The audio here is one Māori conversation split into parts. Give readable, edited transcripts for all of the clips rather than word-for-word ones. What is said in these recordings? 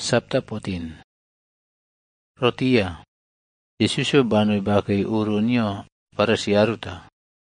Sabta 14. Rotia. Yesusyo banoi bakai urunyo para si aruta.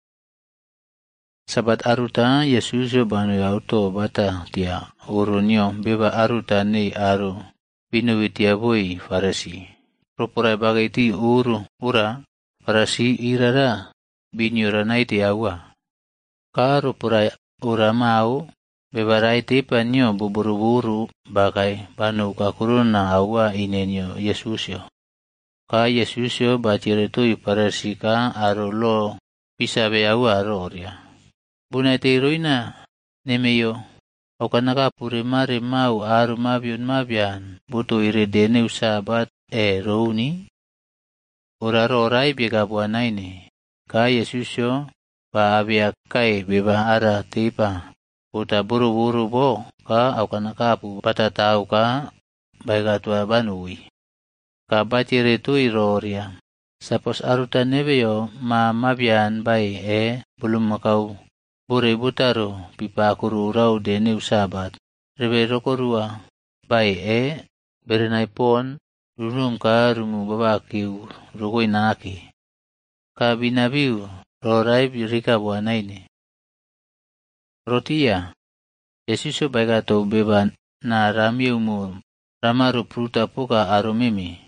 Sabat aruta Yesusyo banoi auto bata tia urunyo beba aruta nei aru binuwi tia boi farasi. Roporai bagai ti ura farasi irara binyura naiti awa. Ka roporai ura mau bebarai tipa nyo buburu-buru bagai banu kakuruna awa inenyo Yesusyo. Ka Yesusyo baciretui farasi ka arulo pisabe awa aroria. Bunai tiroina nemeyo okanaka purimare mau aru mabian butu iredene usabat rouni urarorai begabuanaini. Ka Yesusyo pa abiakai beba ara tipa buta buru-buru bo ka okanaka pu patatau ka bagatua banui. Ka baciretui roria. Sapos aruta nebeyo mabian bai belum makau bure butaro pipa akuru rau dene usabat. Rebe rokorua bai berenai pon rurum ka rumu babakiu rugoi naki. Ka binabiu rorai birika buanaini. Rotia. Yesusyo bagato beba na ramiumu ramaru pruta puka arumimi.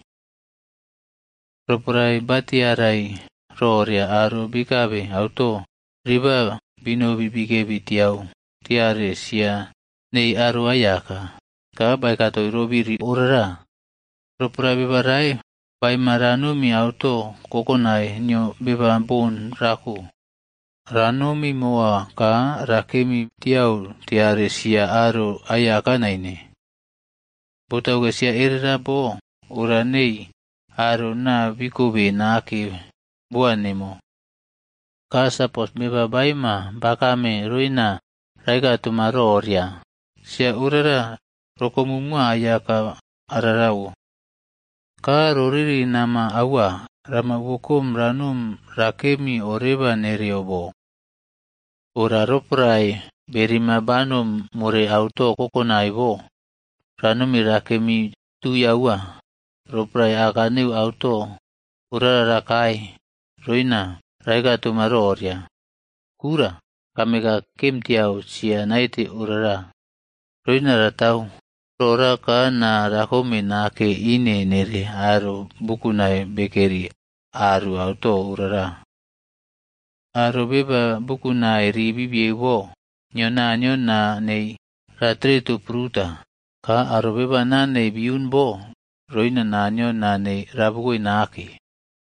Ropurai batiarai roria aru bikabe auto riba binobi bikebi tiau tiare sia nei aru ayaka. Ka bagato irobiri urara. Ropurai bebarai bai maranumi auto kokonai nyo beba bon raku. Ranumi moa ka rakemi tiau tiare sia aru ayaka naine. Botau ke sia irira bo uranei aru na bikubi naki buanemo. Ka sapos beba baima bakame ruina raiga tumaro oria. Sia urara rokomumua ayaka ararau. Ka roriri nama awa rama bukum ranum rakemi oreba neriobo. Ura ropurai berima banum mure auto kokonai bo. Ranumi rakemi tuyawa. Ropurai akaniu auto urara rakai ruina raiga tumaro oria. Kura kamega kemtiau sia naiti urara. Ruina ratau. Rora ka na rakome nake ine nere aru bukunai bekeri aru auto urara. Aru beba bukunai ribibi bo nyona nei ratretu pruta. Ka aru beba na nei biun bo roina nanyo na nei rabugoi naki.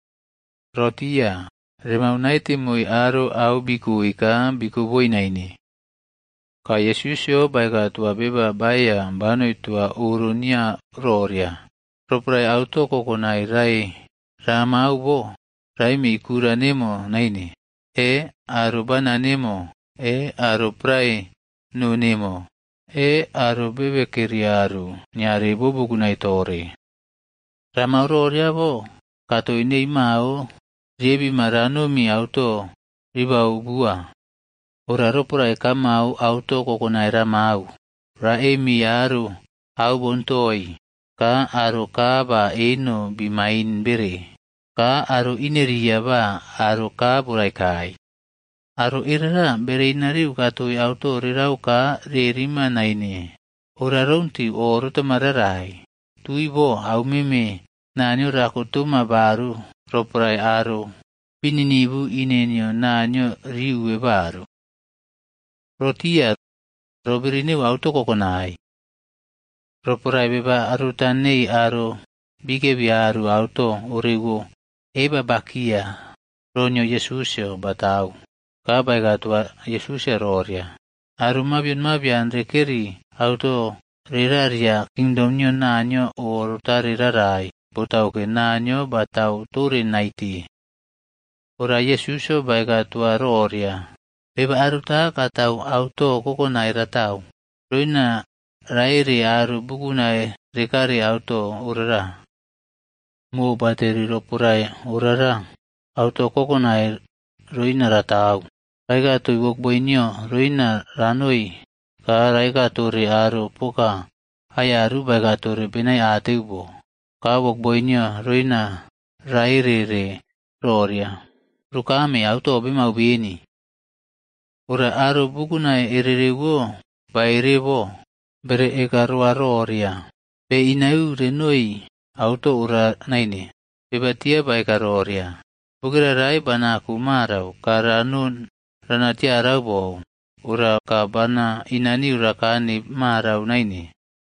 Rotia remau naiti mui aru au biku ika biku boi naini. Ka Yesusyo baika tua beba baya banoi tua urunia roria. Ropurai auto kokonai rai ramau bo rai mi ikura nemo naini. Aru bana nemo aru prai nu nemo aru bebe keri aru nyari bubu kunai tore. Ramau roria bo kato inei mau riebi maranu mi auto ribau bua. Ora ropurai kamau auto kokonai ramau. Raemi aru au bontoi. Ka aru kaba eno bimain bere. Ka aru ineria ba aru ka burai kai. Aru irara bere inariu katoi auto rirau ka rerima naine. Ora ronti o rotamararai. Tui bo au meme nanyo rakutuma baru ropurai aru. Pininibu inenyo nanyo riuwe baru. Rotia robirini auto kokonai. Ropurai beba arutanei aru bikebi aru auto urigu eba bakia ronyo Yesusyo batau. Ka baigatua Yesusyo roria. Aru mabian rekeri auto riraria kingdomnyo nanyo o rutari rarai. Botau ke nanyo batau ture naiti. Ora Yesusyo baigatua roria. Beba aruta katau auto kokonai ratau. Roina rairi aru bukunai rekari auto urara. Mo bateri ropurai urara. Auto kokonai roina ratau. Raiga tu wok boinyo roina ranui. Ka raiga turi aru puka ayaru bagatore benai ateubo. Kawok boinya roina rairere roria. Rukame auto bimau bini. Ura aro bukuna ererewo bairebo bere ekarua roria. Be inau renoi auto ura naini. Bebatia baikaroria. Bukira rai bana kumarau karanun ranatia raubo. Ura kabana inani urakani marau naini.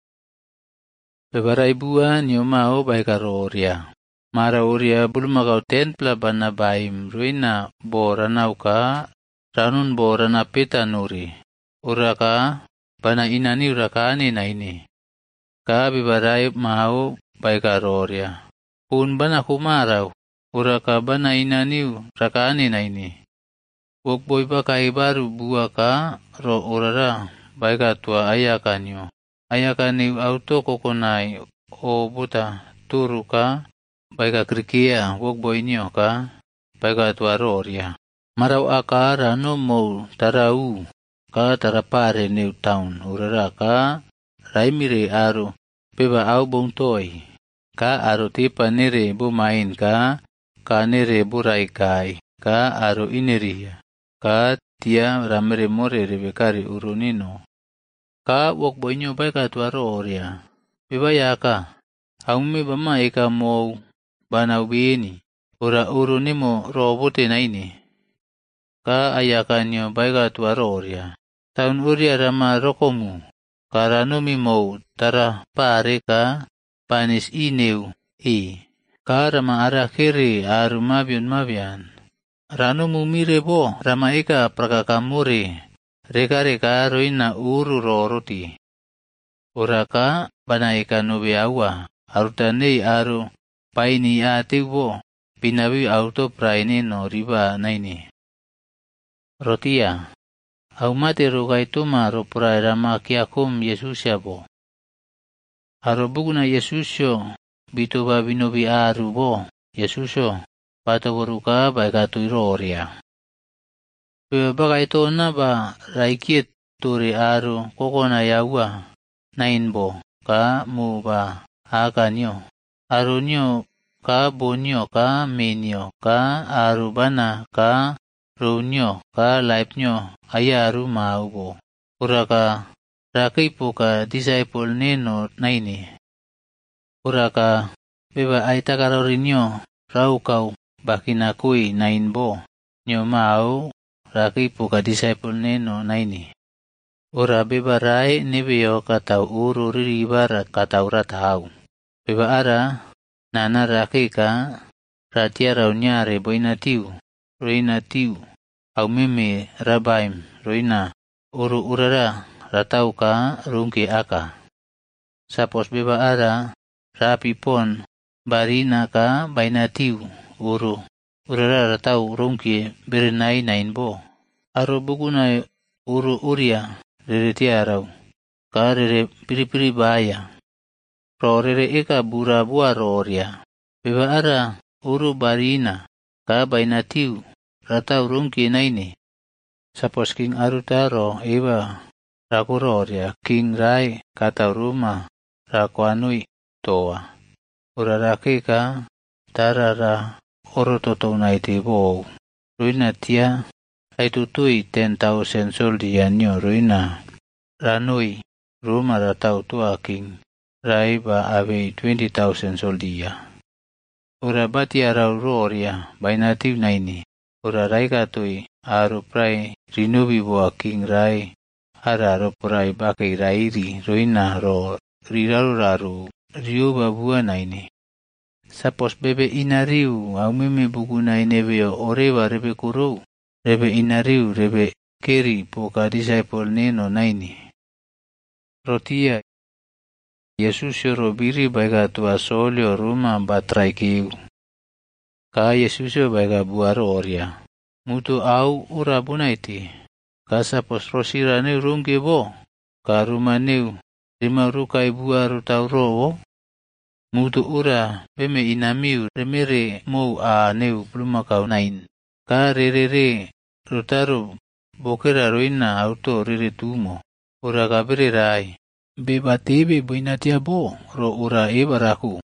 Bebarai bua niomao baikaroria. Marauria bulmakau tenpla bana baim ruina boranauka ranun borana peta nuri. Uraka bana inani urakani naini. Ka bebarai mau baikaroria. Pun bana kumarau. Uraka bana inaniu rakani naini. Wokboy pakai baru buaka ro urara baika tua ayakanyo. Ayakaniu auto kokonai o buta turuka baika krikia wokboy nyo ka baika tua roria. Marau akara no mau tarau ka tarapare neu taun urara ka raimire aru beba au bontoi ka aru tipa nere bumain ka nere burai kai ka aru ineria ka tia ramere more rebekari urunino ka wok boinyo baika tuaro oria bebaya ka aume bama eka mau banau bini ora urunimo robote naini ka ayakanyo baika tuaro oria taun uria rama rokomu karanumi mau tara pare ka panis ineu ka rama ara kiri aru mabian. Ranu mumire bo rama eka prakakamuri. Reka roina uru roroti. Uraka bana eka nubi awa. Arutanei aru paini ati bo. Pinawi auto praini no riba naini. Rotia. Au mate rugai tuma roprai rama kiakum Yesusya bo. Aru buguna Yesusyo. Bitoba binobi aru bo, Yesuso, patoboruka baika tuiroria. Beba ito na ba raikiet turi aru kokona yawa nain bo ka mu ba akanyo. Aru nyo ka bonyo ka menyo ka aru bana ka runyo ka life nyo ayaru mau bo. Uraka rakipo ka disciple neno naini. Uraka beba aita karorinyo rau kau bakinakui nain bo nyo mau rakipo ka disciple neno naini. Ura beba rai nebeo katau uru riribar katau ratau. Beba ara nana rakika ratia rau nyare boinatiu roinatiu au meme rabaim roina uru urara ratau ka rungki aka. Sapos beba ara rapi pon barina ka bainatiu uru urara ratau rungki berenai nain bo. Aru buguna uru uria rere tiarau ka rere piri baya. Ro rere eka bura bua roria. Beba ara uru barina ka bainatiu ratau rungki naini. Sapos king arutaro eba rakuroria king rai katau rumah rakuanui toa. Urarake ka tarara orototo naiti bo. Ruina tia aitutui 10,000 soldia nyo ruina. Ranui rumah ratau tua king rai ba ave 20,000 soldia. Urabati arau roria bainatiu naini. Urarai katui aru prai rinubi boa king rai. Ara ro prai bakai rairi ruina ro riraru riu babua naini. Sapos bebe inariu au meme buguna inebeo oreva rebe kurou. Rebe inariu rebe keri poka disciple neno naini. Rotia Yesus yoro biri baika tua solio rumah batrai kiu. Ka Yesus yo baika buaro oria. Mutu au ura bunaiti. Ka sapos rosira neu rungke bo. Ka rumah neu rima rukai buaru tau rowo. Mutu ura beme inamiu remere mau a neu plumakau nain. Ka rere rutaru bokera roina auto rere tumo. Ura kabere rai. Be batebe buinatia bo ro ura e baraku.